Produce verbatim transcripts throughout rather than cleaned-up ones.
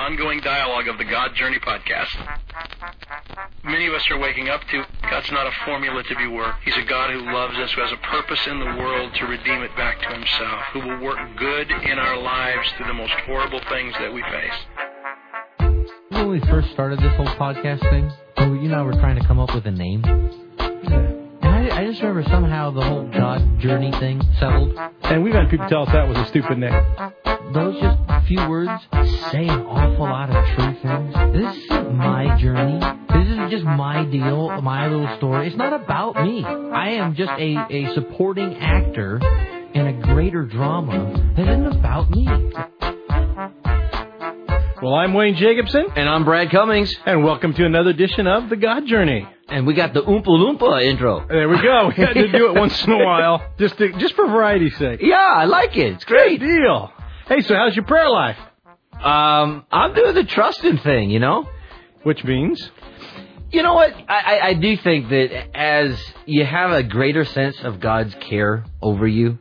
ongoing dialogue of the God Journey podcast. Many of us are waking up to God's not a formula to be worked. He's a God who loves us, who has a purpose in the world to redeem it back to himself, who will work good in our lives through the most horrible things that we face. When we first started this whole podcast thing, you know, we're trying to come up with a name. And I, I just remember somehow the whole God Journey thing settled. And we've had people tell us that was a stupid name. Those just few words say an awful lot of true things. This isn't my journey. This isn't just my deal, my little story. It's not about me. I am just a, a supporting actor in a greater drama that isn't about me. Well, I'm Wayne Jacobson. And I'm Brad Cummings. And welcome to another edition of The God Journey. And we got the Oompa Loompa intro. There we go. We had to do it once in a while, just to, just for variety's sake. Yeah, I like it. It's great. Good deal. Hey, so how's your prayer life? Um, I'm doing the trusting thing, you know? Which means? You know what? I, I, I do think that as you have a greater sense of God's care over you,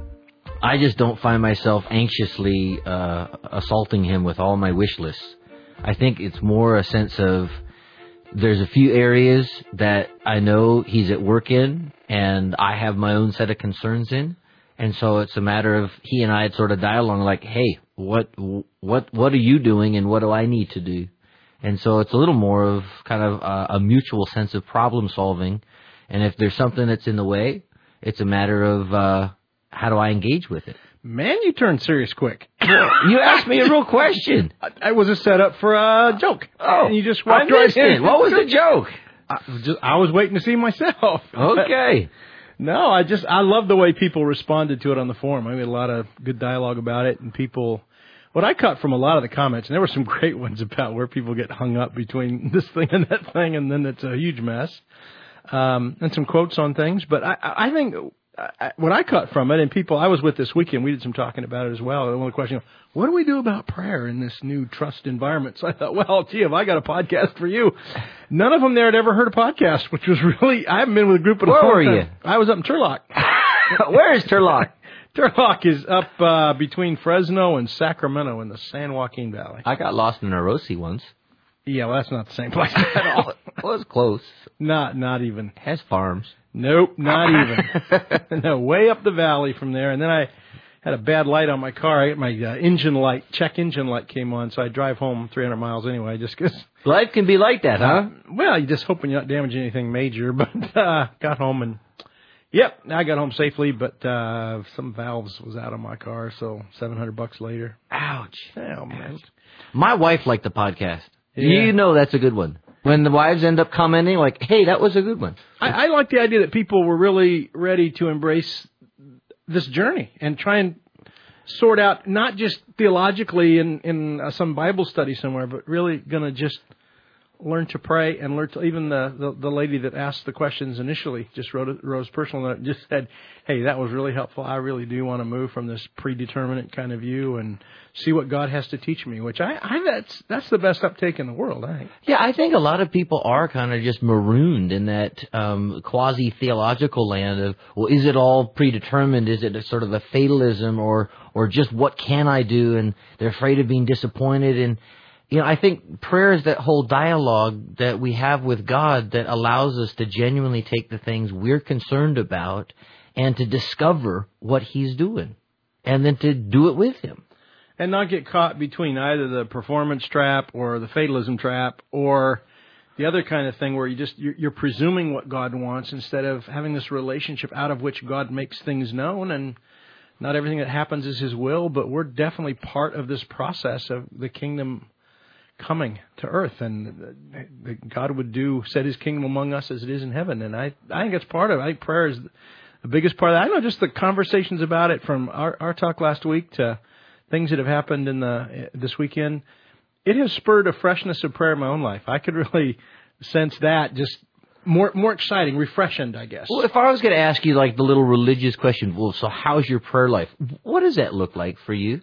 I just don't find myself anxiously uh, assaulting him with all my wish lists. I think it's more a sense of there's a few areas that I know he's at work in, and I have my own set of concerns in. And so it's a matter of he and I had sort of dialogue like, hey, what what what are you doing and what do I need to do? And so it's a little more of kind of a, a mutual sense of problem solving. And if there's something that's in the way, it's a matter of uh, how do I engage with it? Man, you turned serious quick. You asked me a real question. I was a setup for a joke. Oh, and you just walked I right missed in. it. What was the joke? I was, just, I was waiting to see myself. Okay. No, I just, I love the way people responded to it on the forum. I made a lot of good dialogue about it, and people, what I caught from a lot of the comments, and there were some great ones about where people get hung up between this thing and that thing, and then it's a huge mess, um, and some quotes on things. But I, I think I, what I caught from it, and people I was with this weekend, we did some talking about it as well. One of the questions, what do we do about prayer in this new trust environment? So I thought, well, gee, have I got a podcast for you? None of them there had ever heard a podcast, which was really, I haven't been with a group in a Where long were time. you? I was up in Turlock. Where is Turlock? Turlock is up uh, between Fresno and Sacramento in the San Joaquin Valley. I got lost in Orosi once. Yeah, well, that's not the same place at all. It was close. Not, not even. It has farms. Nope, not even. No, way up the valley from there. And then I had a bad light on my car. I, my uh, engine light, check engine light came on, so I drive home three hundred miles anyway, just because. Life can be like that, huh? Uh, well, you're just hoping you're not damaging anything major, but uh, got home and, yep, I got home safely, but uh, some valves was out on my car, so seven hundred bucks later. Ouch. Oh, man. My wife liked the podcast. Yeah. You know that's a good one. When the wives end up commenting like, hey, that was a good one. I, I like the idea that people were really ready to embrace this journey and try and sort out, not just theologically in, in uh, some Bible study somewhere, but really going to just learn to pray and learn to, even the, the, the lady that asked the questions initially just wrote a, wrote a personal note and just said, hey, that was really helpful. I really do want to move from this predeterminate kind of view and see what God has to teach me, which I, I that's that's the best uptake in the world, I think. Yeah, I think a lot of people are kind of just marooned in that um, quasi-theological land of, well, is it all predetermined? Is it a sort of a fatalism or or just what can I do? And they're afraid of being disappointed. And, you know, I think prayer is that whole dialogue that we have with God that allows us to genuinely take the things we're concerned about and to discover what He's doing and then to do it with Him. And not get caught between either the performance trap or the fatalism trap or the other kind of thing where you just, you're, you're presuming what God wants instead of having this relationship out of which God makes things known. And not everything that happens is His will, but we're definitely part of this process of the kingdom coming to earth. And God would do, set His kingdom among us as it is in heaven. And I, I think that's part of it. I think prayer is the biggest part of that. I know just the conversations about it from our, our talk last week to things that have happened in the this weekend, it has spurred a freshness of prayer in my own life. I could really sense that, just more more exciting, refreshing, I guess. Well, if I was going to ask you like the little religious question, well, so how's your prayer life? What does that look like for you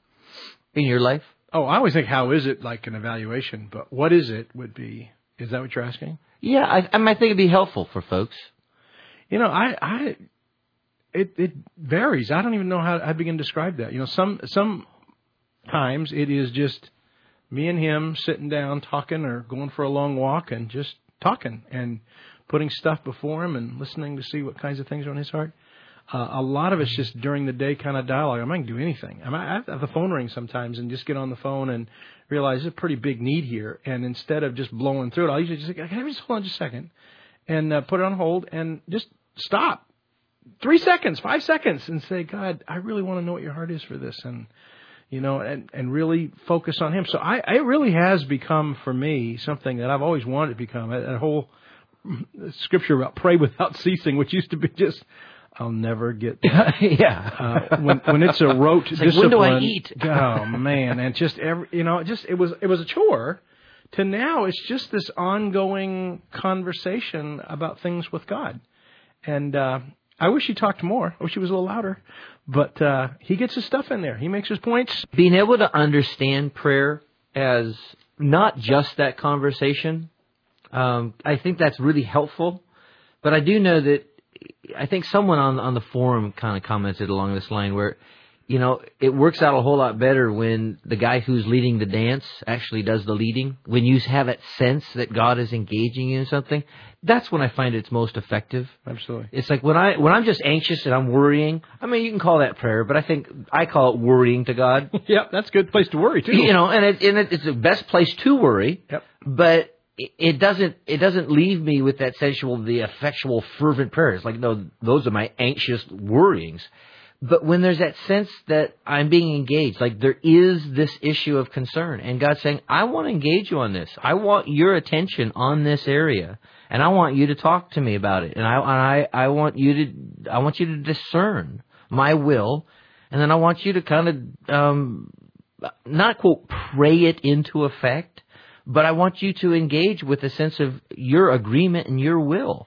in your life? Oh, I always think, how is it, like an evaluation, but what is it would be, is that what you're asking? Yeah, I, I might think it'd be helpful for folks. You know, I... I It it varies. I don't even know how I begin to describe that. You know, some sometimes it is just me and him sitting down, talking or going for a long walk and just talking and putting stuff before him and listening to see what kinds of things are on his heart. Uh, a lot of it's just during the day kind of dialogue. I'm not going to do anything. I, mean, I have the phone ring sometimes and just get on the phone and realize there's a pretty big need here. And instead of just blowing through it, I'll usually just say, can I just hold on just a second and uh, put it on hold and just stop. Three seconds, five seconds, and say, God, I really want to know what your heart is for this. And, you know, and, and really focus on him. So I, it really has become for me something that I've always wanted to become. A, a whole scripture about pray without ceasing, which used to be just, I'll never get that. yeah. Uh, when when it's a rote it's discipline. Like, when do I eat? Oh man, and just every you know, just it was it was a chore. To now, it's just this ongoing conversation about things with God, and uh, I wish he talked more. I wish he was a little louder, but uh, he gets his stuff in there. He makes his points. Being able to understand prayer as not just that conversation, um, I think that's really helpful. But I do know that. I think someone on on the forum kind of commented along this line where, you know, it works out a whole lot better when the guy who's leading the dance actually does the leading. When you have that sense that God is engaging you in something, that's when I find it's most effective. Absolutely. It's like when I when I'm just anxious and I'm worrying. I mean, you can call that prayer, but I think I call it worrying to God. Yep, that's a good place to worry too. You know, and it, and it, it's the best place to worry. Yep. But it doesn't. It doesn't leave me with that sensual, the effectual, fervent prayers. Like, no, those are my anxious worryings. But when there's that sense that I'm being engaged, like there is this issue of concern, and God's saying, "I want to engage you on this. I want your attention on this area, and I want you to talk to me about it. And I, and I, I want you to, I want you to discern my will, and then I want you to kind of, um, not quote, pray it into effect." But I want you to engage with a sense of your agreement and your will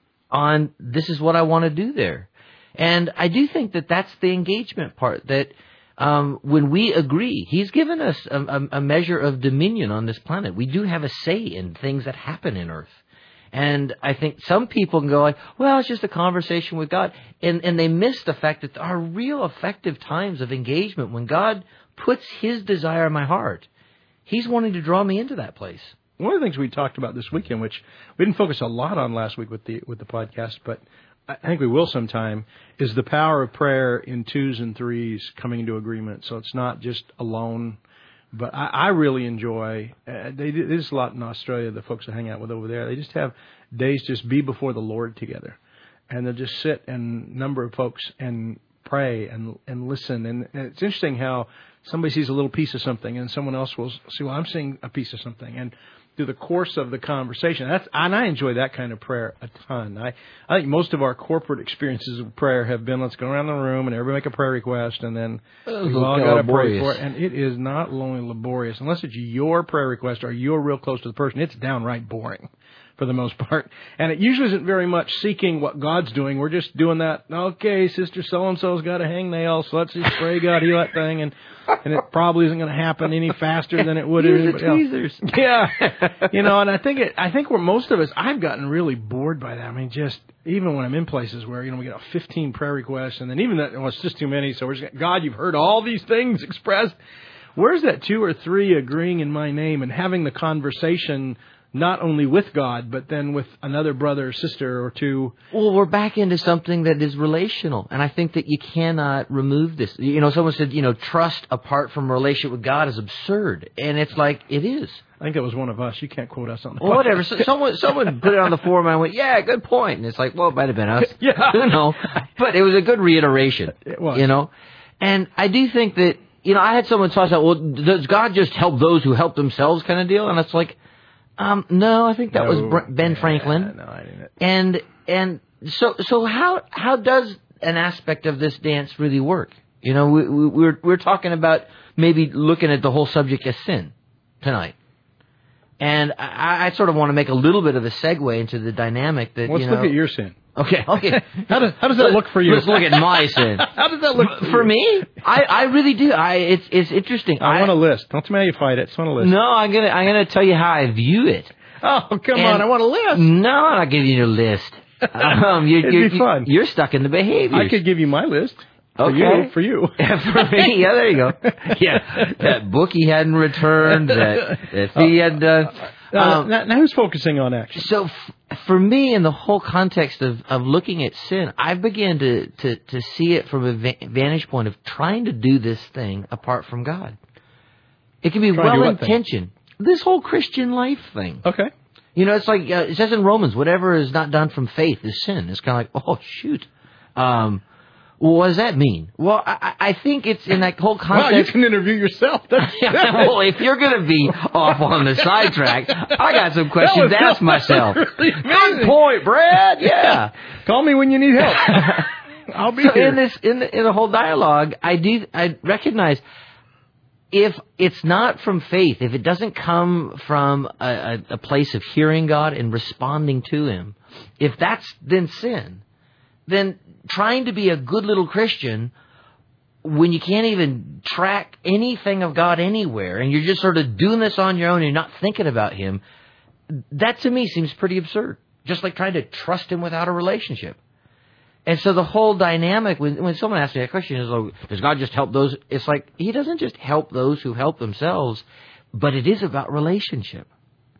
on this is what I want to do there. And I do think that that's the engagement part, that um, when we agree, he's given us a, a, a measure of dominion on this planet. We do have a say in things that happen in Earth. And I think some people can go like, well, it's just a conversation with God. And, and they miss the fact that there are real effective times of engagement when God puts his desire in my heart. He's wanting to draw me into that place. One of the things we talked about this weekend, which we didn't focus a lot on last week with the with the podcast, but I think we will sometime, is the power of prayer in twos and threes coming into agreement. So it's not just alone. But I, I really enjoy, uh, they do, there's a lot in Australia, the folks I hang out with over there. They just have days just be before the Lord together. And they'll just sit and number of folks and pray and and listen. And, and it's interesting how somebody sees a little piece of something and someone else will see, well, I'm seeing a piece of something. And through the course of the conversation, that's, and I enjoy that kind of prayer a ton. I, I think most of our corporate experiences of prayer have been, let's go around the room and everybody make a prayer request, and then we all got to pray for it. And it is not only laborious, unless it's your prayer request or you're real close to the person, it's downright boring for the most part. And it usually isn't very much seeking what God's doing. We're just doing that, okay, Sister So-and-so's got a hangnail, so let's just pray God heal that thing. And and it probably isn't going to happen any faster than it would. Use the tweezers. Yeah. You know, and I think it, I think we're most of us, I've gotten really bored by that. I mean, just even when I'm in places where, you know, we get fifteen prayer requests, and then even that, well, it's just too many, so we're just, God, you've heard all these things expressed. Where's that two or three agreeing in my name and having the conversation not only with God, but then with another brother or sister or two? Well, we're back into something that is relational. And I think that you cannot remove this. You know, someone said, you know, trust apart from relationship with God is absurd. And it's like, it is. I think it was one of us. You can't quote us on the well, whatever. So someone someone put it on the forum and I went, yeah, good point. And it's like, well, it might have been us. Yeah. You know, but it was a good reiteration. It was. You know, and I do think that, you know, I had someone talk about, well, does God just help those who help themselves kind of deal? And it's like, Um, no, I think that no, was Ben yeah, Franklin. No, I didn't. And and so so how how does an aspect of this dance really work? You know, we, we, we're we're talking about maybe looking at the whole subject as sin tonight, and I, I sort of want to make a little bit of a segue into the dynamic that. Let's you know, look at your sin. Okay, okay. how does how does that look for you? Let's look at my sin. How does that look for, for you? me? I, I really do. I it's it's interesting. I, I want a list. Don't tell me how you fight it. I just want a list. No, I'm gonna I'm gonna tell you how I view it. Oh, come And on! I want a list. No, I'm not giving you a list. Um, you're, It'd you're, be fun. You're stuck in the behaviors. I could give you my list. For Okay. you, for you. For me, yeah, there you go. Yeah, that book he hadn't returned, that, that he had done. Uh, Um, now, now who's focusing on action? so f- for me, in the whole context of, of looking at sin, I began to, to, to see it from a va- vantage point of trying to do this thing apart from God. It can be Trying to do well what thing? intentioned. This whole Christian life thing. Okay. You know, it's like, uh, it says in Romans, whatever is not done from faith is sin. It's kind of like, oh, shoot. Um, what does that mean? Well, I, I think it's in that whole context. Wow, you can interview yourself. That's, Well, if you're going to be off on the sidetrack, I got some questions to ask myself. Really Good point, Brad. Yeah. Call me when you need help. I'll be So here. in this, in the, in the whole dialogue, I do, I recognize if it's not from faith, if it doesn't come from a, a, a place of hearing God and responding to Him, if that's then sin, then trying to be a good little Christian when you can't even track anything of God anywhere and you're just sort of doing this on your own and you're not thinking about Him, that to me seems pretty absurd. Just like trying to trust Him without a relationship. And so the whole dynamic, when, when someone asks me that question, is, oh, does God just help those? It's like, He doesn't just help those who help themselves, but it is about relationship.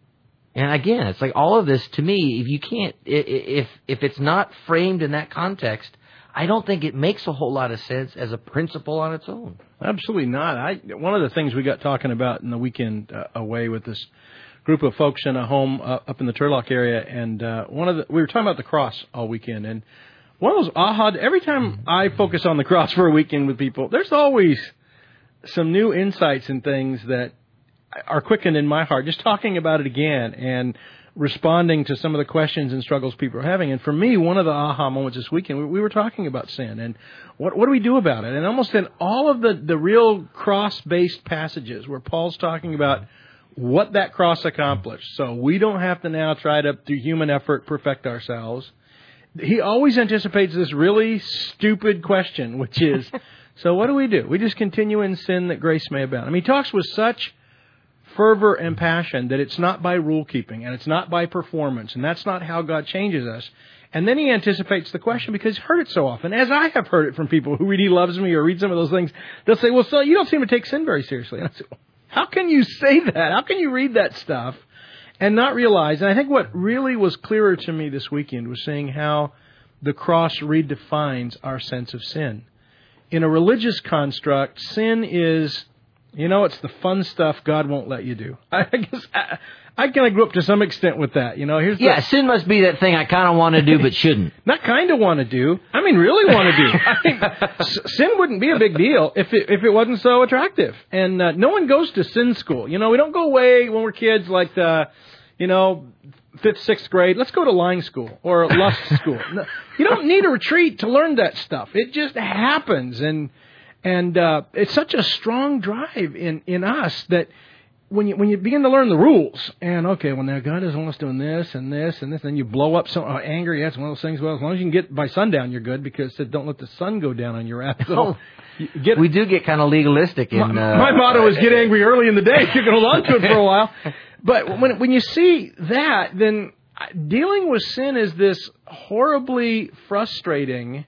And again, it's like all of this, to me, if you can't, if if it's not framed in that context, I don't think it makes a whole lot of sense as a principle on its own. Absolutely not. I one of the things we got talking about in the weekend uh, away with this group of folks in a home uh, up in the Turlock area, and uh, one of the we were talking about the cross all weekend, and one of those aha. Every time I focus on the cross for a weekend with people, there's always some new insights and things that are quickened in my heart, just talking about it again and responding to some of the questions and struggles people are having. And for me, one of the aha moments this weekend, we, we were talking about sin and what, what do we do about it? And almost in all of the, the real cross-based passages where Paul's talking about what that cross accomplished, so we don't have to now try to, through human effort, perfect ourselves. He always anticipates this really stupid question, which is, so what do we do? We just continue in sin that grace may abound. I mean, he talks with such fervor and passion that it's not by rule keeping and it's not by performance, and that's not how God changes us. And then he anticipates the question because he's heard it so often, as I have heard it from people who read He Loves Me or read some of those things. They'll say, well, so you don't seem to take sin very seriously. And I say, how can you say that? How can you read that stuff and not realize? And I think what really was clearer to me this weekend was seeing how the cross redefines our sense of sin. In a religious construct, sin is, you know, it's the fun stuff God won't let you do. I guess I, I kind of grew up to some extent with that. You know, here's the, Yeah, sin must be that thing I kind of want to do but shouldn't. not kind of want to do. I mean, really want to do. I mean, s- sin wouldn't be a big deal if it, if it wasn't so attractive. And uh, no one goes to sin school. You know, we don't go away when we're kids like the, you know, fifth, sixth grade. Let's go to lying school or lust school. No, you don't need a retreat to learn that stuff. It just happens. And and uh, it's such a strong drive in, in us that when you when you begin to learn the rules, and okay, well now God doesn't want us doing this and this and this, and you blow up some uh, anger. Yeah, it's one of those things. Well, as long as you can get by sundown, you're good, because it said don't let the sun go down on your wrath. So you get, We do get kind of legalistic in. my, Uh, my motto is get angry early in the day. You can hold on to it for a while. But when when you see that, then dealing with sin is this horribly frustrating.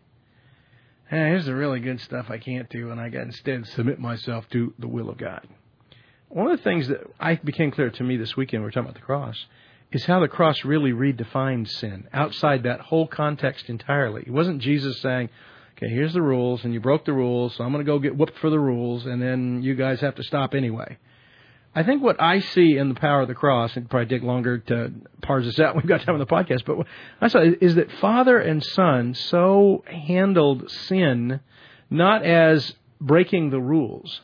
Hey, here's the really good stuff I can't do, and I got instead submit myself to the will of God. One of the things that I became clear to me this weekend, we were talking about the cross, is how the cross really redefines sin outside that whole context entirely. It wasn't Jesus saying, okay, here's the rules, and you broke the rules, so I'm going to go get whooped for the rules, and then you guys have to stop anyway. I think what I see in the power of the cross, and it'd probably take longer to parse this out, we've got time on the podcast, but what I saw is that Father and Son so handled sin not as breaking the rules,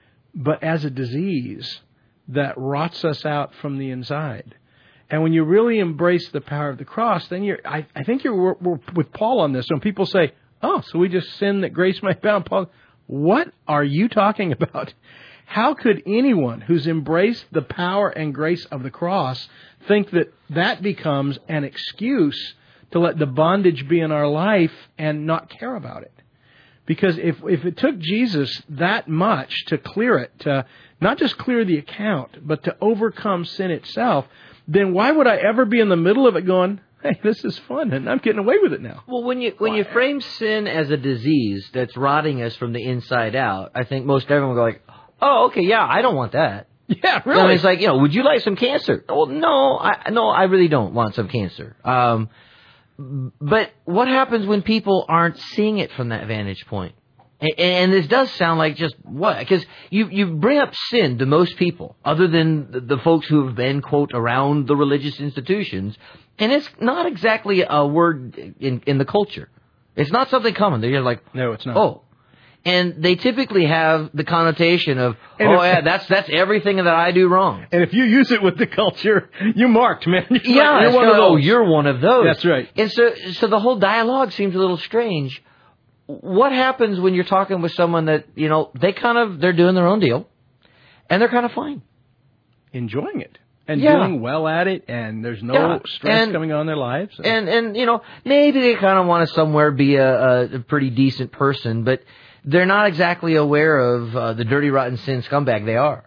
but as a disease that rots us out from the inside. And when you really embrace the power of the cross, then you're, I, I think you're we're, we're with Paul on this. When people say, oh, so we just sin that grace may abound, Paul, what are you talking about? How could anyone who's embraced the power and grace of the cross think that that becomes an excuse to let the bondage be in our life and not care about it? Because if if it took Jesus that much to clear it, to not just clear the account, but to overcome sin itself, then why would I ever be in the middle of it going, hey, this is fun, and I'm getting away with it now. Well, when you when you frame sin as a disease that's rotting us from the inside out, I think most everyone will go like, oh, okay, yeah, I don't want that. Yeah, You know, really. it's like, you know, would you like some cancer? Well, no, I no, I really don't want some cancer. Um, but what happens when people aren't seeing it from that vantage point? And, and this does sound like just what? Because you, you bring up sin to most people, other than the, the folks who have been, quote, around the religious institutions, and it's not exactly a word in, in the culture. It's not something common. They're like, No, it's not. oh. And they typically have the connotation of, And oh, if- yeah, that's that's everything that I do wrong. And if you use it with the culture, you marked, man. You're Yeah, like, you're it's one of kinda, oh, those. you're one of those. That's right. And so, so the whole dialogue seems a little strange. What happens when you're talking with someone that, you know, they kind of, they're doing their own deal, and they're kind of fine. Enjoying it. And Yeah. doing well at it, and there's no Yeah. stress And- coming on in their lives. And, and you know, maybe they kind of want to somewhere be a, a pretty decent person, but they're not exactly aware of uh, the dirty, rotten sin scumbag they are.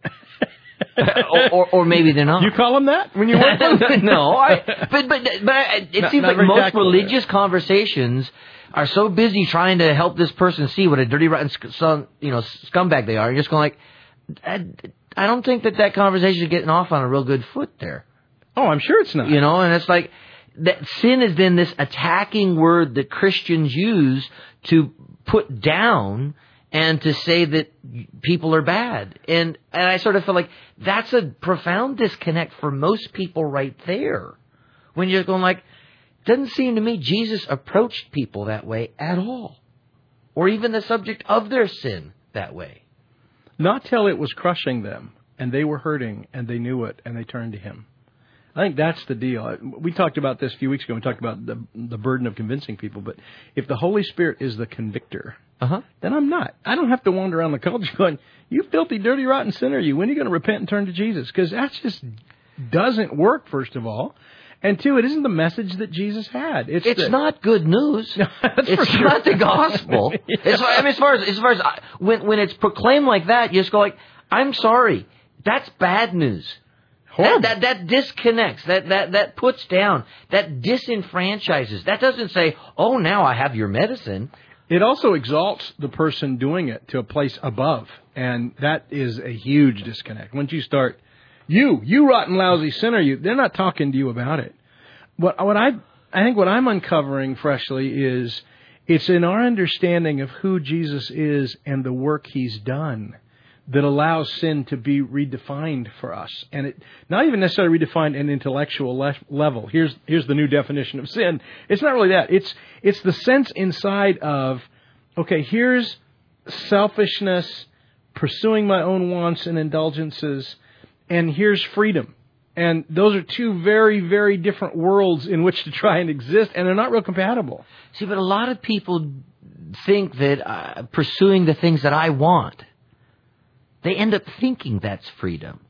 or, or, or maybe they're not. You call them that when you work with them? No, I, but but but I, it Not- seems not like very most tactful. religious conversations are so busy trying to help this person see what a dirty, rotten, sc- son, you know, scumbag they are. You're just going like, I, I don't think that that conversation is getting off on a real good foot there. Oh, I'm sure it's not. You know, and it's like that sin is then this attacking word that Christians use to put down and to say that people are bad. And and I sort of feel like that's a profound disconnect for most people right there. When you're going like, doesn't seem to me Jesus approached people that way at all. Or even the subject of their sin that way. Not till it was crushing them, and they were hurting, and they knew it, and they turned to Him. I think that's the deal. We talked about this a few weeks ago. We talked about the the burden of convincing people. But if the Holy Spirit is the convictor, Uh-huh. then I'm not. I don't have to wander around the culture going, you filthy, dirty, rotten sinner, you. When are you going to repent and turn to Jesus? Because that just doesn't work, first of all. And two, it isn't the message that Jesus had. It's, It's the, not good news. That's for It's sure. not the gospel. Yeah. As far, I mean, as far as as far as I, when when it's proclaimed like that, you just go like, "I'm sorry, that's bad news." That, that that disconnects. That that that puts down. That disenfranchises. That doesn't say, "Oh, now I have your medicine." It also exalts the person doing it to a place above, and that is a huge disconnect. Once you start, you, you rotten, lousy sinner, you, they're not talking to you about it. What, what I, I think what I'm uncovering freshly is it's in our understanding of who Jesus is and the work He's done that allows sin to be redefined for us. And it not even necessarily redefined at an intellectual le- level. Here's here's the new definition of sin. It's not really that. It's it's the sense inside of, okay, here's selfishness, pursuing my own wants and indulgences, and here's freedom. And those are two very, very different worlds in which to try and exist, and they're not real compatible. See, but a lot of people think that uh, pursuing the things that I want, they end up thinking that's freedom.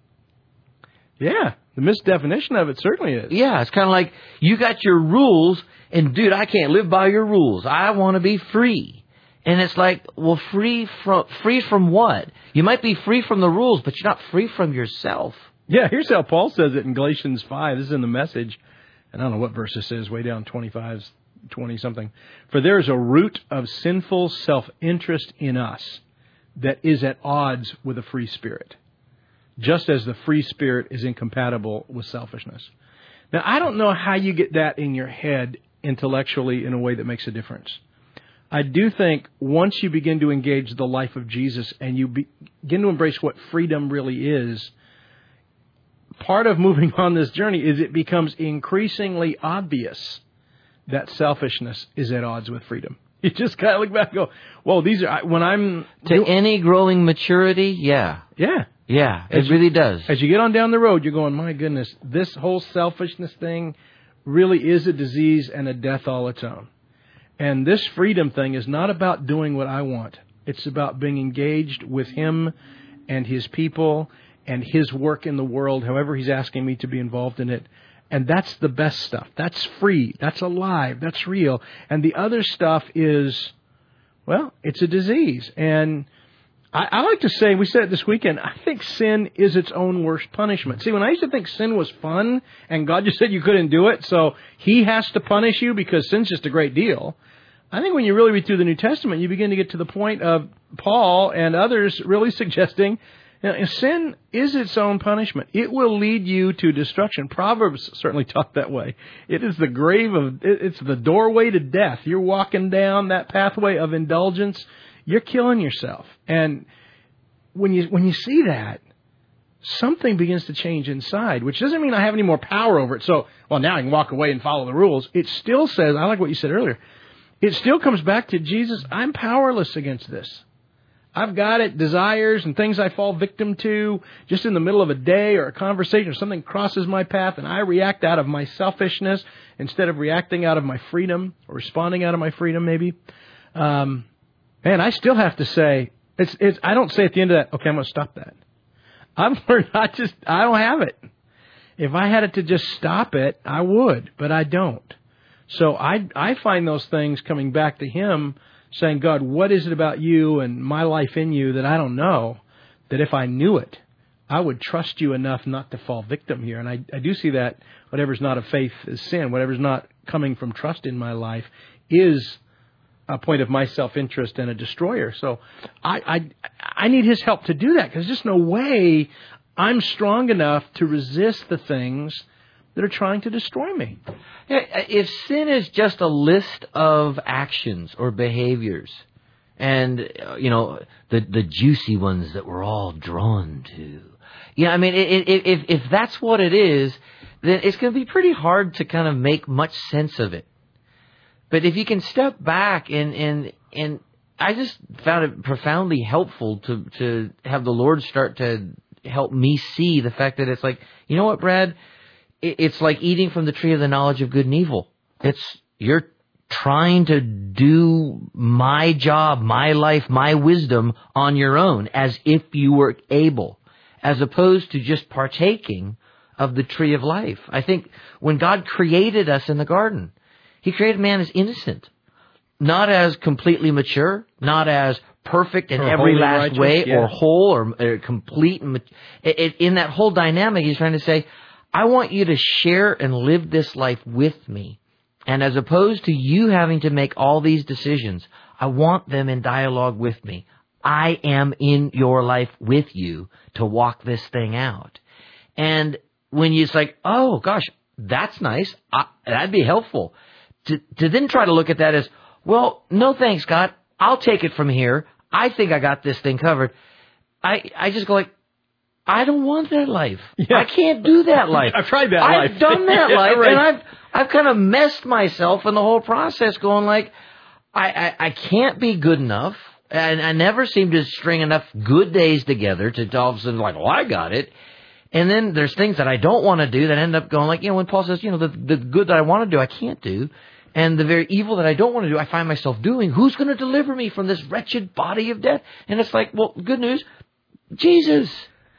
Yeah, the misdefinition of it certainly is. Yeah, it's kind of like you got your rules, and dude, I can't live by your rules. I want to be free. And it's like, well, free from free from what? You might be free from the rules, but you're not free from yourself. Yeah, here's how Paul says it in Galatians five. This is in the Message. And I don't know what verse this is, way down twenty-five, twenty-something. For there is a root of sinful self-interest in us that is at odds with a free spirit, just as the free spirit is incompatible with selfishness. Now, I don't know how you get that in your head intellectually in a way that makes a difference. I do think once you begin to engage the life of Jesus and you begin to embrace what freedom really is, part of moving on this journey is it becomes increasingly obvious that selfishness is at odds with freedom. You just kind of look back and go, whoa, these are, when I'm... To any growing maturity, yeah. Yeah. Yeah, it As you- really does. As you get on down the road, you're going, my goodness, this whole selfishness thing really is a disease and a death all its own. And this freedom thing is not about doing what I want. It's about being engaged with Him and His people and His work in the world, however He's asking me to be involved in it. And that's the best stuff. That's free. That's alive. That's real. And the other stuff is, well, it's a disease. And I, I like to say, we said it this weekend, I think sin is its own worst punishment. See, when I used to think sin was fun, and God just said you couldn't do it, so He has to punish you because sin's just a great deal. I think when you really read through the New Testament, you begin to get to the point of Paul and others really suggesting, you know, sin is its own punishment. It will lead you to destruction. Proverbs certainly talk that way. It is the grave of, it's the doorway to death. You're walking down that pathway of indulgence. You're killing yourself. And when you when you see that, something begins to change inside, which doesn't mean I have any more power over it. So, well, now I can walk away and follow the rules. It still says, I like what you said earlier, it still comes back to Jesus, I'm powerless against this. I've got it, desires and things I fall victim to just in the middle of a day or a conversation or something crosses my path and I react out of my selfishness instead of reacting out of my freedom or responding out of my freedom maybe. Um, man, I still have to say, it's, it's, I don't say at the end of that, okay, I'm going to stop that. I've learned not just, I don't have it. If I had it to just stop it, I would, but I don't. So I, I find those things coming back to Him saying, God, what is it about you and my life in you that I don't know, that if I knew it, I would trust you enough not to fall victim here. And I, I do see that whatever's not of faith is sin. Whatever's not coming from trust in my life is a point of my self-interest and a destroyer. So I, I, I need His help to do that because there's just no way I'm strong enough to resist the things that are trying to destroy me. If sin is just a list of actions or behaviors, and, you know, the the juicy ones that we're all drawn to, you know, I mean, if if that's what it is, then it's going to be pretty hard to kind of make much sense of it. But if you can step back and and and I just found it profoundly helpful to to have the Lord start to help me see the fact that it's like, you know what, Brad? It's like eating from the tree of the knowledge of good and evil. It's, you're trying to do my job, my life, my wisdom on your own as if you were able, as opposed to just partaking of the tree of life. I think when God created us in the garden, He created man as innocent, not as completely mature, not as perfect in or every last righteous, way yeah. or whole or, or complete. In that whole dynamic, He's trying to say, I want you to share and live this life with me. And as opposed to you having to make all these decisions, I want them in dialogue with me. I am in your life with you to walk this thing out. And when you, it's like, oh, gosh, that's nice. I, that'd be helpful. To, to then try to look at that as, well, no thanks, God. I'll take it from here. I think I got this thing covered. I, I just go like, I don't want that life. Yeah. I can't do that life. I've tried that I've life. I've done that yeah, life, right. and I've I've kind of messed myself in the whole process, going like, I, I, I can't be good enough, and I never seem to string enough good days together to all of a sudden like, well, I got it. And then there's things that I don't want to do that end up going like, you know, when Paul says, you know, the the good that I want to do, I can't do. And the very evil that I don't want to do, I find myself doing. Who's going to deliver me from this wretched body of death? And it's like, well, good news, Jesus.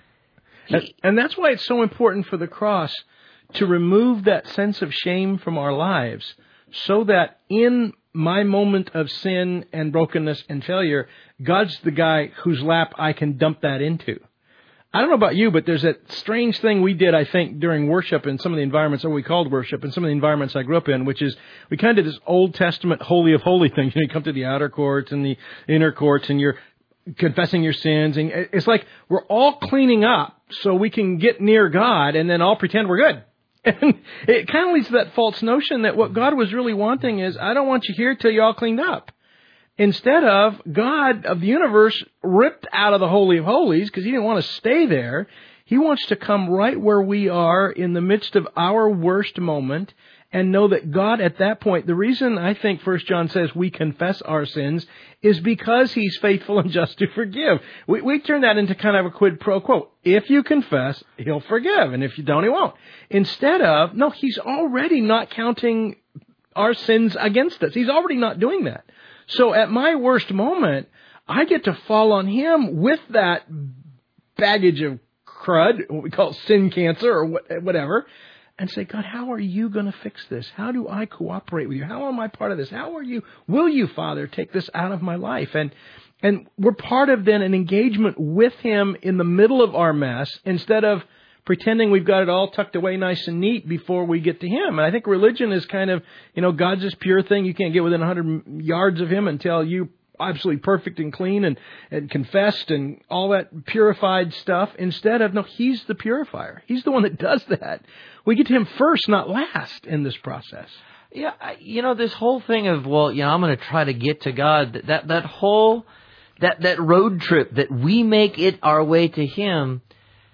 And, and that's why it's so important for the cross to remove that sense of shame from our lives so that in my moment of sin and brokenness and failure, God's the guy whose lap I can dump that into. I don't know about you, but there's that strange thing we did, I think, during worship in some of the environments that we called worship, in some of the environments I grew up in, which is we kind of did this Old Testament Holy of Holy thing. You know, you come to the outer courts and the inner courts and you're confessing your sins. And it's like we're all cleaning up so we can get near God and then all pretend we're good. And it kind of leads to that false notion that what God was really wanting is, I don't want you here till you're all cleaned up. Instead of God of the universe ripped out of the Holy of Holies because He didn't want to stay there. He wants to come right where we are in the midst of our worst moment and know that God at that point, the reason I think First John says we confess our sins is because He's faithful and just to forgive. We, we turn that into kind of a quid pro quo. If you confess, He'll forgive. And if you don't, He won't. Instead of, no, He's already not counting our sins against us. He's already not doing that. So at my worst moment, I get to fall on Him with that baggage of crud, what we call sin cancer or whatever. and say, God, how are you going to fix this? How do I cooperate with you? How am I part of this? How are you, will you, Father, take this out of my life? And and we're part of then an engagement with Him in the middle of our mess instead of pretending we've got it all tucked away nice and neat before we get to Him. And I think religion is kind of, you know, God's this pure thing. You can't get within one hundred yards of Him until you absolutely perfect and clean and, and confessed and all that purified stuff. Instead of, no, He's the purifier. He's the one that does that. We get to Him first, not last in this process. Yeah, you know, this whole thing of, well, you know, I'm going to try to get to God, that that whole, that, that road trip that we make it our way to Him,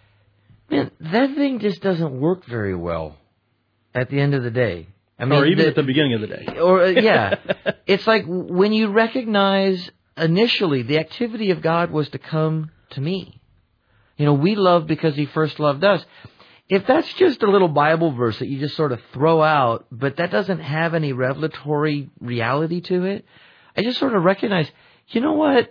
man, that thing just doesn't work very well at the end of the day. I mean, or even the, at the beginning of the day. Or, uh, yeah. It's like when you recognize initially the activity of God was to come to me. You know, we love because He first loved us. If that's just a little Bible verse that you just sort of throw out, but that doesn't have any revelatory reality to it, I just sort of recognize, you know what?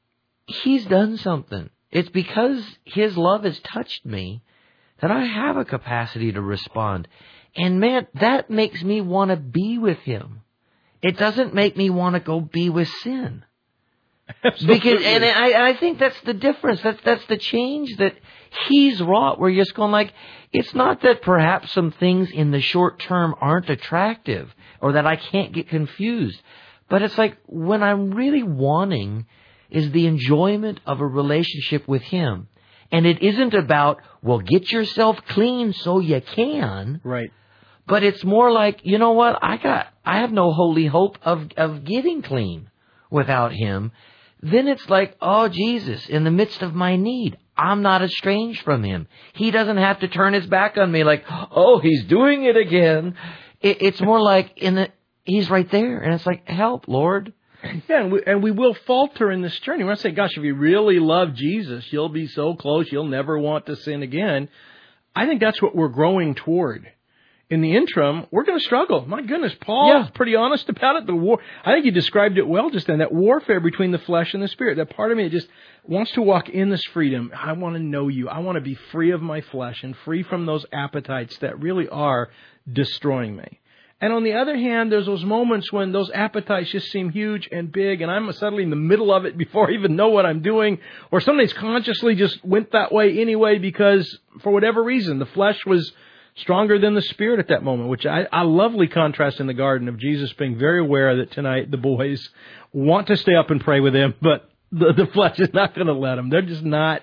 He's done something. It's because His love has touched me that I have a capacity to respond. And man, that makes me want to be with Him. It doesn't make me want to go be with sin. Absolutely. Because, and I, I think that's the difference. That's, that's the change that He's wrought, where you're just going like, it's not that perhaps some things in the short term aren't attractive or that I can't get confused. But it's like when I'm really wanting is the enjoyment of a relationship with Him. And it isn't about, well, get yourself clean so you can. Right. But it's more like, you know what? I got, I have no holy hope of, of getting clean without Him. Then it's like, oh, Jesus, in the midst of my need, I'm not estranged from Him. He doesn't have to turn His back on me like, oh, He's doing it again. It, it's more like in the, He's right there. And it's like, help, Lord. Yeah, and we, and we will falter in this journey. We're not saying, gosh, if you really love Jesus, you'll be so close, you'll never want to sin again. I think that's what we're growing toward. In the interim, we're going to struggle. My goodness, Paul's Yeah. pretty honest about it. The war, I think he described it well just then, that warfare between the flesh and the spirit. That part of me that just wants to walk in this freedom. I want to know you. I want to be free of my flesh and free from those appetites that really are destroying me. And on the other hand, there's those moments when those appetites just seem huge and big, and I'm suddenly in the middle of it before I even know what I'm doing, or somebody's consciously just went that way anyway because, for whatever reason, the flesh was stronger than the spirit at that moment, which I, I lovely contrast in the garden of Jesus being very aware that tonight the boys want to stay up and pray with Him, but the, the flesh is not going to let them. They're just not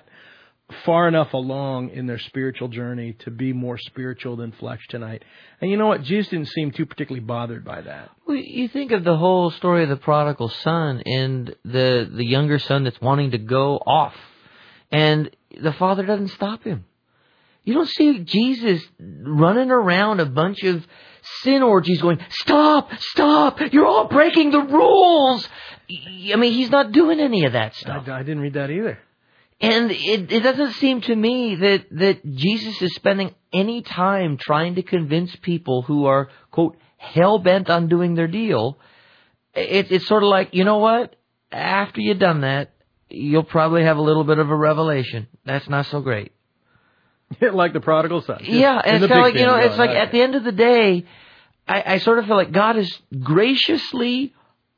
far enough along in their spiritual journey to be more spiritual than flesh tonight. And you know what? Jesus didn't seem too particularly bothered by that. Well, you think of the whole story of the prodigal son and the, the younger son that's wanting to go off. And the father doesn't stop him. You don't see Jesus running around a bunch of sin orgies going, stop, stop, you're all breaking the rules. I mean, He's not doing any of that stuff. I, I didn't read that either. And it, it doesn't seem to me that, that Jesus is spending any time trying to convince people who are, quote, hell-bent on doing their deal. It, it's sort of like, you know what? After you've done that, you'll probably have a little bit of a revelation. That's not so great. Like the prodigal son. Yeah, and it's kind of like, you know, it's like at the end of the day, I, I sort of feel like God is graciously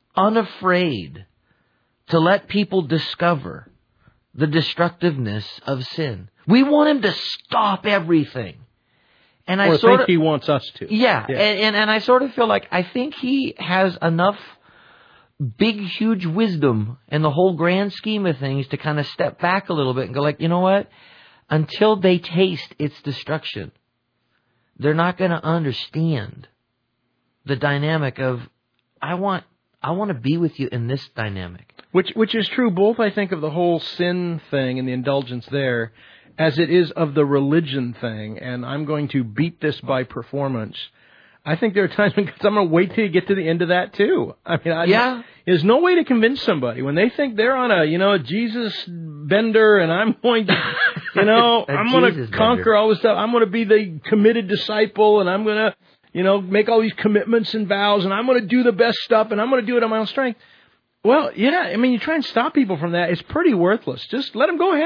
unafraid to let people discover the destructiveness of sin. We want Him to stop everything. And I or sort think of, He wants us to. Yeah, yeah. And, and, and I sort of feel like I think He has enough big, huge wisdom in the whole grand scheme of things to kind of step back a little bit and go like, you know what? Until they taste its destruction, they're not going to understand the dynamic of, I want I want to be with you in this dynamic. Which which is true both, I think, of the whole sin thing and the indulgence there, as it is of the religion thing, and I'm going to beat this by performance. I think there are times when I'm going to wait till you get to the end of that, too. I mean, I, yeah. there's no way to convince somebody when they think they're on a, you know, Jesus bender, and I'm going to, you know, I'm going to conquer bender. all this stuff. I'm going to be the committed disciple, and I'm going to, you know, make all these commitments and vows, and I'm going to do the best stuff, and I'm going to do it on my own strength. Well, yeah, I mean, you try and stop people from that, it's pretty worthless. Just let them go ahead.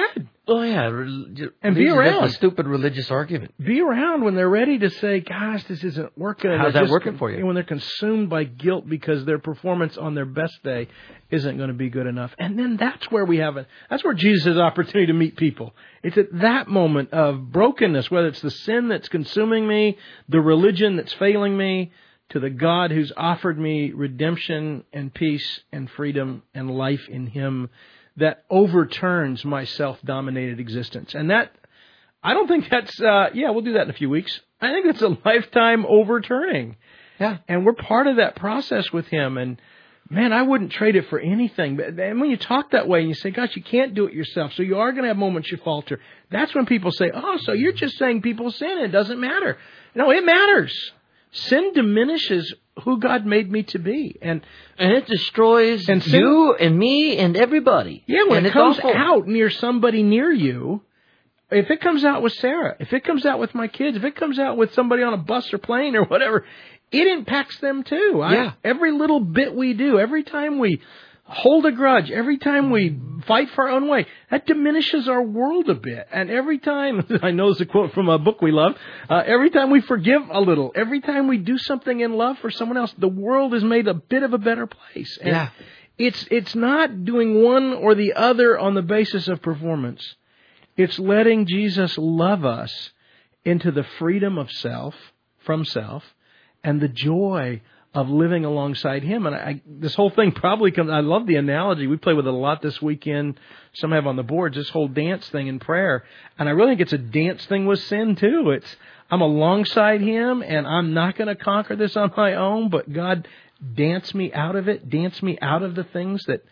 Oh, yeah. Re- and be around. That's a stupid religious argument. Be around when they're ready to say, gosh, this isn't working. How's that just, working for you? When they're consumed by guilt because their performance on their best day isn't going to be good enough. And then that's where we have it. That's where Jesus has opportunity to meet people. It's at that moment of brokenness, whether it's the sin that's consuming me, the religion that's failing me, to the God who's offered me redemption and peace and freedom and life in Him, that overturns my self-dominated existence. And that, I don't think that's, uh, yeah, we'll do that in a few weeks. I think it's a lifetime overturning. Yeah. And we're part of that process with Him. And, man, I wouldn't trade it for anything. But and when you talk that way and you say, gosh, you can't do it yourself, so you are going to have moments you falter, that's when people say, oh, so you're just saying people sin, it doesn't matter. No, it matters. Sin diminishes who God made me to be. And and it destroys and sin, you and me and everybody. Yeah, when and it comes awful. out near somebody near you, if it comes out with Sarah, if it comes out with my kids, if it comes out with somebody on a bus or plane or whatever, it impacts them too. I, yeah. Every little bit we do, every time we hold a grudge, every time we fight for our own way, that diminishes our world a bit. And every time, I know it's a quote from a book we love, uh, every time we forgive a little, every time we do something in love for someone else, the world is made a bit of a better place. And yeah. it's it's not doing one or the other on the basis of performance. It's letting Jesus love us into the freedom of self, from self, and the joy of living alongside Him. And I, this whole thing probably comes, I love the analogy. We play with it a lot this weekend. Some have on the boards, this whole dance thing in prayer. And I really think it's a dance thing with sin too. It's, I'm alongside Him and I'm not going to conquer this on my own, but God, dance me out of it, dance me out of the things that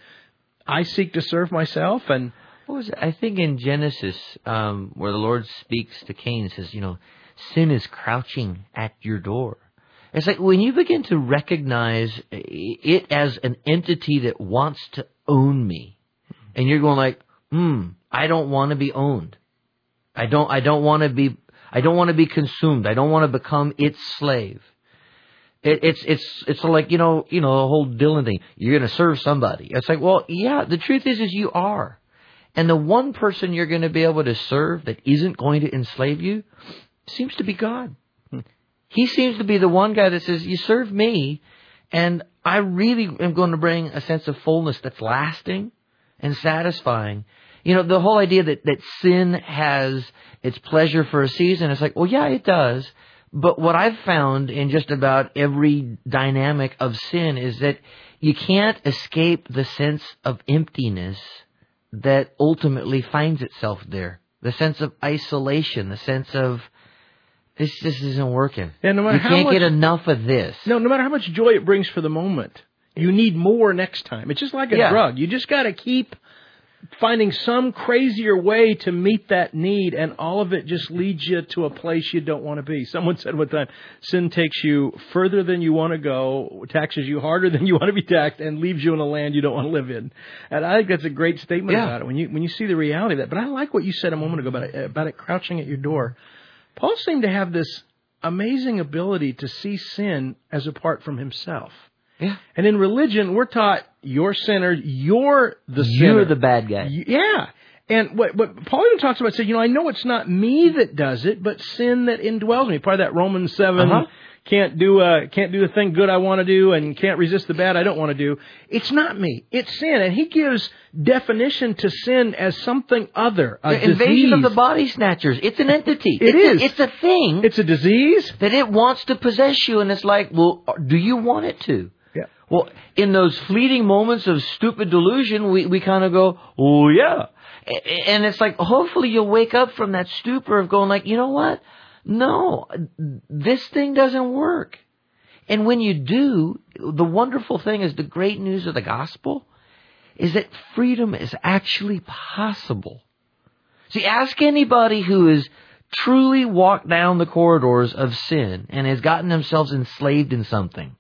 I seek to serve myself. And what was it? I think in Genesis, um, where the Lord speaks to Cain and says, you know, sin is crouching at your door. It's like when you begin to recognize it as an entity that wants to own me, and you're going like, hmm, I don't want to be owned. I don't, I don't want to be, I don't want to be consumed. I don't want to become its slave. It, it's, it's, it's like, you know, you know, the whole Dylan thing. You're going to serve somebody. It's like, well, yeah, the truth is, is you are. And the one person you're going to be able to serve that isn't going to enslave you seems to be God. He seems to be the one guy that says, you serve me, and I really am going to bring a sense of fullness that's lasting and satisfying. You know, the whole idea that, that sin has its pleasure for a season, it's like, well, yeah, it does. But what I've found in just about every dynamic of sin is that you can't escape the sense of emptiness that ultimately finds itself there. The sense of isolation, the sense of, this just isn't working. And no matter you how can't much, get enough of this. No, no matter how much joy it brings for the moment, you need more next time. It's just like a yeah. drug. You just got to keep finding some crazier way to meet that need, and all of it just leads you to a place you don't want to be. Someone said one time, sin takes you further than you want to go, taxes you harder than you want to be taxed, and leaves you in a land you don't want to live in. And I think that's a great statement yeah. about it when you when you see the reality of that. But I like what you said a moment ago about it, about it crouching at your door. Paul seemed to have this amazing ability to see sin as apart from himself. Yeah. And in religion, we're taught you're sinner, you're the sinner. You're the bad guy. Yeah. And what, what Paul even talks about, says, you know, I know it's not me that does it, but sin that indwells me. Part of that Romans seven, uh-huh. can't do uh, can't do the thing good I want to do and can't resist the bad I don't want to do. It's not me. It's sin. And he gives definition to sin as something other, a the invasion disease. of the body snatchers. It's an entity. It it's is. A, it's a thing. It's a disease. That it wants to possess you, and it's like, well, do you want it to? Yeah. Well, in those fleeting moments of stupid delusion, we, we kind of go, oh, yeah. And it's like, hopefully you'll wake up from that stupor of going like, you know what? No, this thing doesn't work. And when you do, the wonderful thing is the great news of the gospel is that freedom is actually possible. See, ask anybody who has truly walked down the corridors of sin and has gotten themselves enslaved in something.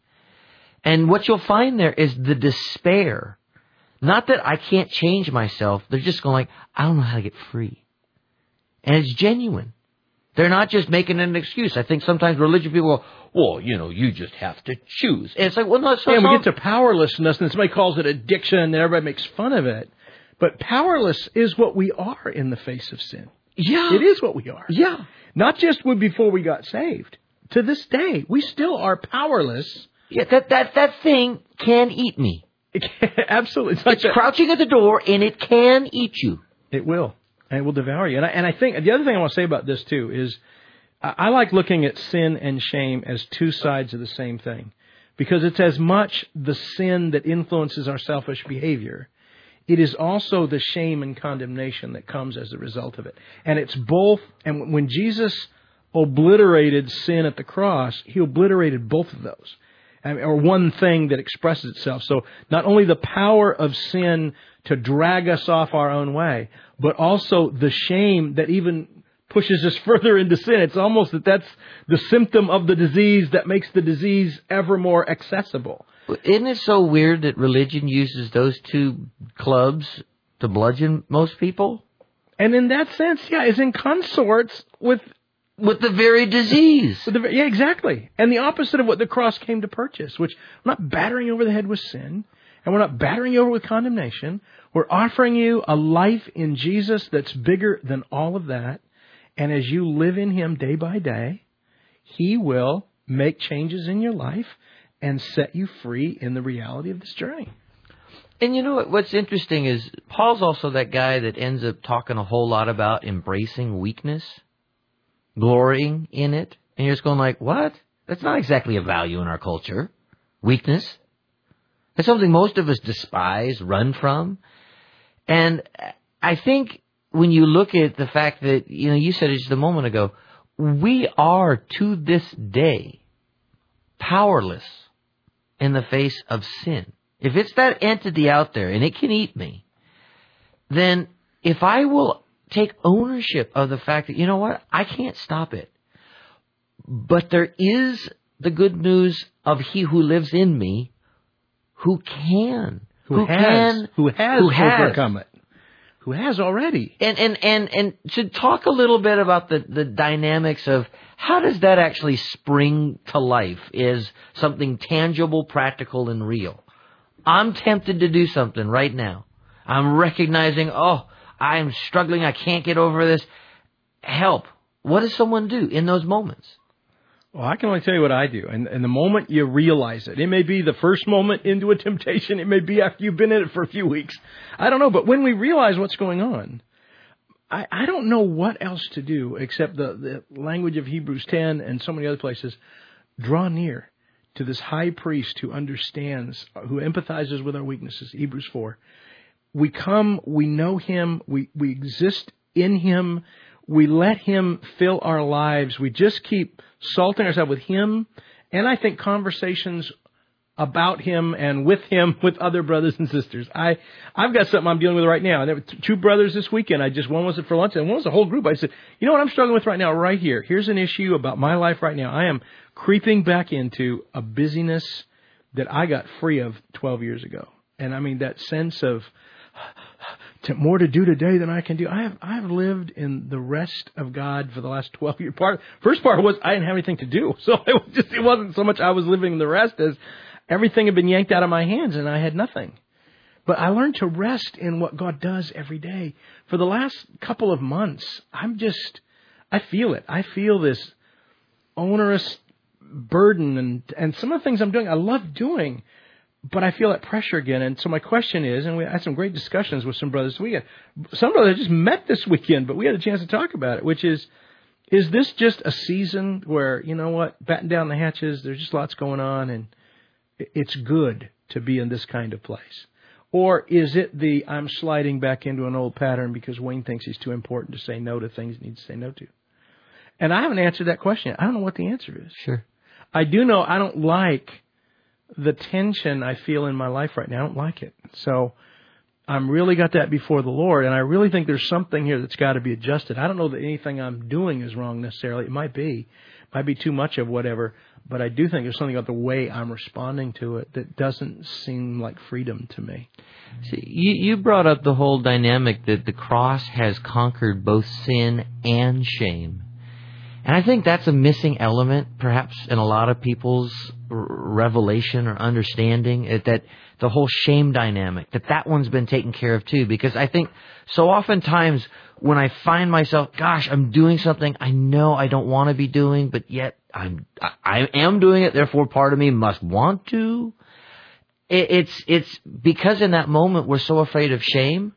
And what you'll find there is the despair. Not that I can't change myself. They're just going like, I don't know how to get free. And it's genuine. They're not just making an excuse. I think sometimes religious people go, well, you know, you just have to choose. And it's like, well, no, so, yeah, so, we get to powerlessness, and somebody calls it addiction, and everybody makes fun of it. But powerless is what we are in the face of sin. Yeah. It is what we are. Yeah. Not just when before we got saved. To this day, we still are powerless. Yeah, that, that, that thing can eat me. Absolutely. It's, like it's that. crouching at the door, and it can eat you. It will. And it will devour you. And I, and I think the other thing I want to say about this, too, is I, I like looking at sin and shame as two sides of the same thing. Because it's as much the sin that influences our selfish behavior. It is also the shame and condemnation that comes as a result of it. And it's both. And when Jesus obliterated sin at the cross, he obliterated both of those. I mean, or one thing that expresses itself. So not only the power of sin to drag us off our own way, but also the shame that even pushes us further into sin. It's almost that that's the symptom of the disease that makes the disease ever more accessible. Isn't it so weird that religion uses those two clubs to bludgeon most people? And in that sense, yeah, it's in consorts with... With the very disease. With the, yeah, exactly. And the opposite of what the cross came to purchase, which we're not battering you over the head with sin, and we're not battering you over with condemnation. We're offering you a life in Jesus that's bigger than all of that. And as you live in Him day by day, He will make changes in your life and set you free in the reality of this journey. And you know what, what's interesting is Paul's also that guy that ends up talking a whole lot about embracing weakness, glorying in it. And you're just going like, what? That's not exactly a value in our culture. Weakness. It's something most of us despise, run from. And I think when you look at the fact that, you know, you said it just a moment ago, we are to this day powerless in the face of sin. If it's that entity out there and it can eat me, then if I will take ownership of the fact that, you know what, I can't stop it. But there is the good news of He who lives in me who can. Who, who has, can. Who has who has overcome it. Who has already. And, and, and, and to talk a little bit about the, the dynamics of how does that actually spring to life is something tangible, practical, and real. I'm tempted to do something right now. I'm recognizing, oh, I'm struggling. I can't get over this. Help. What does someone do in those moments? Well, I can only tell you what I do. And, and the moment you realize it, it may be the first moment into a temptation. It may be after you've been in it for a few weeks. I don't know. But when we realize what's going on, I, I don't know what else to do except the, the language of Hebrews ten and so many other places. Draw near to this high priest who understands, who empathizes with our weaknesses, Hebrews four. We come, we know Him, we, we exist in Him, we let Him fill our lives, we just keep salting ourselves with Him, and I think conversations about Him and with Him with other brothers and sisters. I, I've got something I'm dealing with right now. And there were two brothers this weekend. I just, one was for lunch and one was a whole group. I said, you know what I'm struggling with right now, right here. Here's an issue about my life right now. I am creeping back into a busyness that I got free of twelve years ago. And I mean, that sense of to more to do today than I can do. I have I have lived in the rest of God for the last twelve years. Part first part was I didn't have anything to do, so it was just it wasn't so much I was living in the rest as everything had been yanked out of my hands and I had nothing. But I learned to rest in what God does every day. For the last couple of months, I'm just I feel it. I feel this onerous burden and and some of the things I'm doing I love doing. But I feel that pressure again. And so my question is, and we had some great discussions with some brothers this weekend. Some brothers just met this weekend, but we had a chance to talk about it, which is, is this just a season where, you know what, batten down the hatches, there's just lots going on, and it's good to be in this kind of place? Or is it the, I'm sliding back into an old pattern because Wayne thinks he's too important to say no to things he needs to say no to? And I haven't answered that question yet. I don't know what the answer is. Sure. I do know I don't like the tension I feel in my life right now. I don't like it. So I'm really got that before the Lord, and I really think there's something here that's got to be adjusted. I don't know that anything I'm doing is wrong necessarily. It might be. It might be too much of whatever, but I do think there's something about the way I'm responding to it that doesn't seem like freedom to me. See, you, you brought up the whole dynamic that the cross has conquered both sin and shame. And I think that's a missing element, perhaps, in a lot of people's r- revelation or understanding, it, that the whole shame dynamic, that that one's been taken care of too. Because I think so oftentimes when I find myself, gosh, I'm doing something I know I don't want to be doing, but yet I'm, I, I am doing it, therefore part of me must want to. It, it's, it's because in that moment we're so afraid of shame,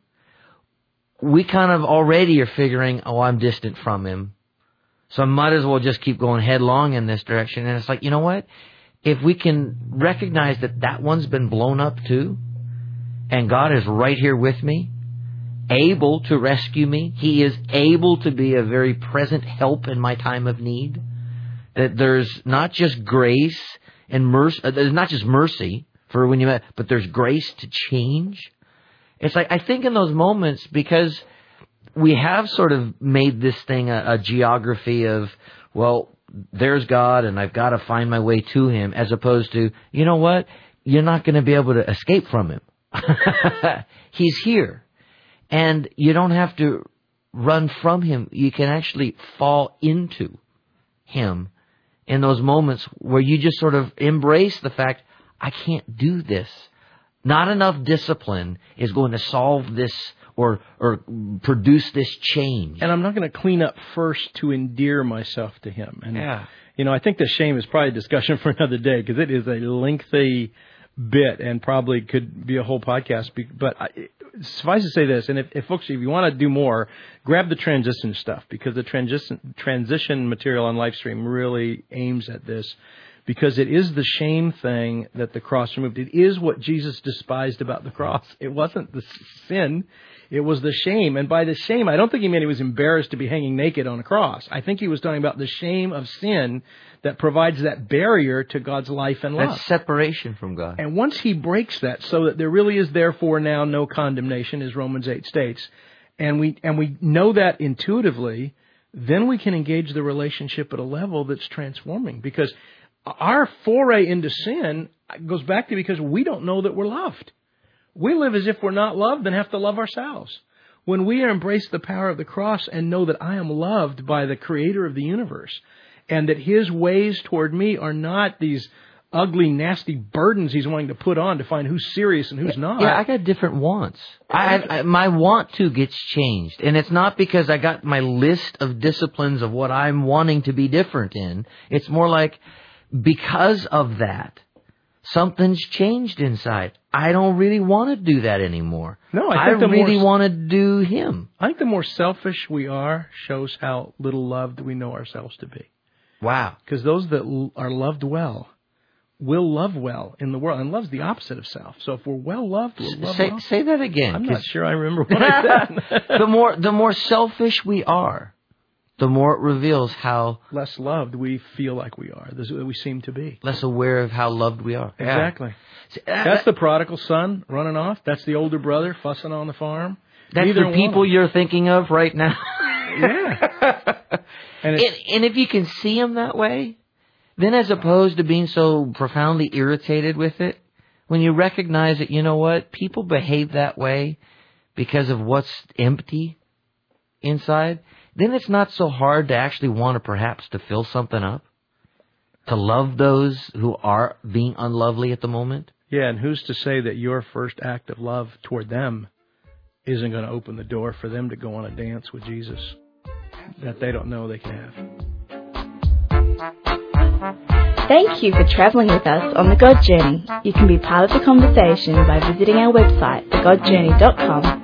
we kind of already are figuring, oh, I'm distant from him, so I might as well just keep going headlong in this direction. And it's like, you know what? If we can recognize that that one's been blown up too, and God is right here with me, able to rescue me, He is able to be a very present help in my time of need, that there's not just grace and mercy, there's not just mercy for when you, but there's grace to change. It's like, I think in those moments, because we have sort of made this thing a, a geography of, well, there's God and I've got to find my way to Him, as opposed to, you know what? You're not going to be able to escape from Him. He's here. And you don't have to run from Him. You can actually fall into Him in those moments where you just sort of embrace the fact, I can't do this. Not enough discipline is going to solve this or or produce this change. And I'm not going to clean up first to endear myself to Him. And, yeah. you know, I think the shame is probably a discussion for another day, because it is a lengthy bit and probably could be a whole podcast. But I, suffice to say this, and if, if folks, if you want to do more, grab the transition stuff, because the transition transition material on Livestream really aims at this. Because it is the shame thing that the cross removed. It is what Jesus despised about the cross. It wasn't the sin. It was the shame. And by the shame, I don't think He meant He was embarrassed to be hanging naked on a cross. I think He was talking about the shame of sin that provides that barrier to God's life and love. That's separation from God. And once He breaks that, so that there really is therefore now no condemnation, as Romans eight states, and we and we know that intuitively, then we can engage the relationship at a level that's transforming. Because our foray into sin goes back to because we don't know that we're loved. We live as if we're not loved and have to love ourselves. When we embrace the power of the cross and know that I am loved by the Creator of the universe, and that His ways toward me are not these ugly, nasty burdens He's wanting to put on to find who's serious and who's not. Yeah, I got different wants. I, I, my want to gets changed. And it's not because I got my list of disciplines of what I'm wanting to be different in. It's more like, because of that, something's changed inside. I don't really want to do that anymore. No, I, think I the really more, want to do Him. I think the more selfish we are shows how little loved we know ourselves to be. Wow. Because those that l- are loved well will love well in the world. And love's the opposite of self. So if we're well loved, we'll love say, well. Say that again. I'm not sure I remember what I said. the more the more selfish we are, the more it reveals how less loved we feel like we are, this, we seem to be. Less aware of how loved we are. Exactly. Yeah. That's the prodigal son running off. That's the older brother fussing on the farm. That's Neither the people one. You're thinking of right now. Yeah. And, and, and if you can see them that way, then as opposed to being so profoundly irritated with it, when you recognize that, you know what, people behave that way because of what's empty inside, then it's not so hard to actually want to perhaps to fill something up, to love those who are being unlovely at the moment. Yeah, and who's to say that your first act of love toward them isn't going to open the door for them to go on a dance with Jesus that they don't know they can have. Thank you for travelling with us on The God Journey. You can be part of the conversation by visiting our website, the god journey dot com,